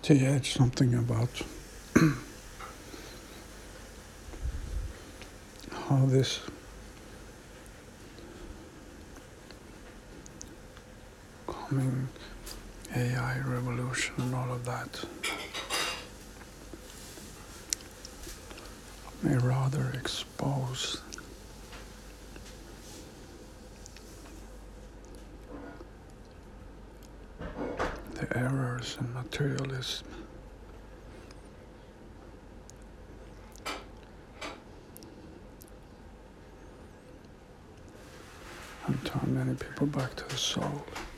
to add something about how this coming AI revolution and all of that may rather expose the errors in materialism. And turn many people back to the soul.